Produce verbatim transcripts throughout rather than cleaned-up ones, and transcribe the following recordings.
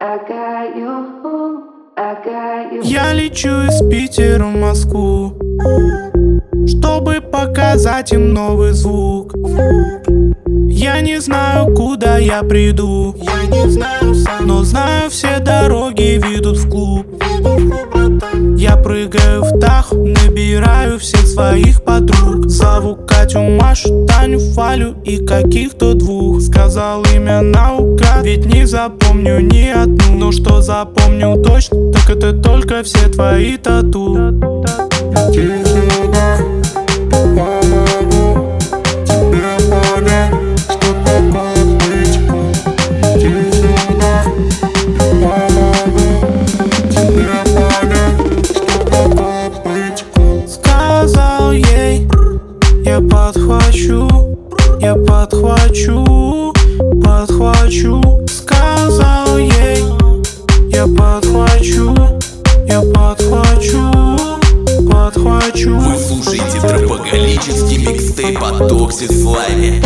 I got you, I got you. Я лечу из Питера в Москву, чтобы показать им новый звук. Я не знаю, куда я приду, я не знаю сам, но знаю, все дороги ведут в клуб. Я прыгаю в Таху, набираю всех своих подруг. Зову Катю, Машу, Таню, Валю и каких-то двух. Сказал имя наугад, ведь не запомню ни одну. Но что запомнил точно, так это только все твои тату. Сказал ей, я подхвачу, я подхвачу, подхвачу. Сказал ей, я подхвачу, я подхвачу, подхвачу. Вы слушаете тропоголический микстейп от Toxic Slime.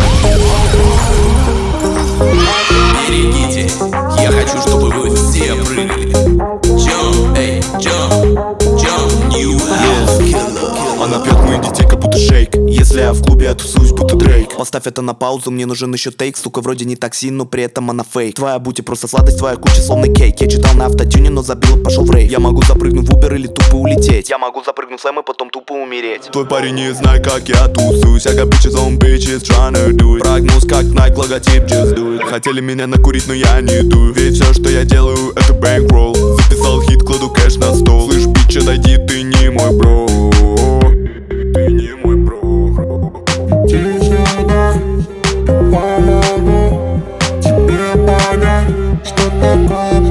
Берегитесь, я хочу, чтобы вы все прыгали. Jump, эй, jump, jump, new house killer. Она пьет моих детей, как будто шейк. Если я в клубе, я тусуюсь, будто Дрейк. Поставь это на паузу, мне нужен еще тейк. Сука, вроде не токсин, но при этом она фейк. Твоя бути просто сладость, твоя куча словно кейк. Я читал на автотюне, но забил и пошел в рейв. Я могу запрыгнуть в Uber или тупо улететь. Я могу запрыгнуть в слэм и потом тупо умереть. Твой парень не знает, как я тусуюсь. I got bitches on bitches tryna do it. Прогнуз как Nike, логотип, just do it. Хотели меня накурить, но я не дую. Ведь все, что я делаю, это bankroll. Записал хит, кладу кэш на стол. Слышь, бичь, отойди, ты не мой бро. Ты не мой бро. Помогу тебе понять, что такое.